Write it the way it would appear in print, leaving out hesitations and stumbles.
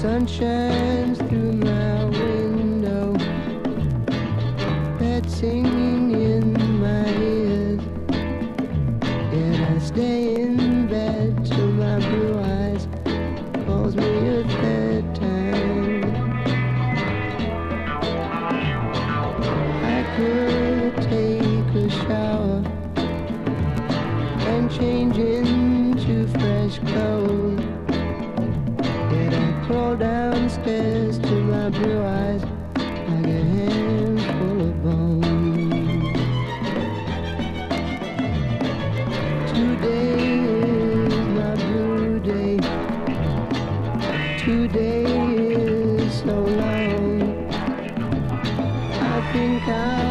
sun shines through my window, birds singing in my ears. Yet I stay in bed till my blue eyes calls me a third time. I could take a shower and change into fresh clothes, yet I crawl downstairs to my blue eyes like a handful of bones. Today is my blue day. Today is so long. I think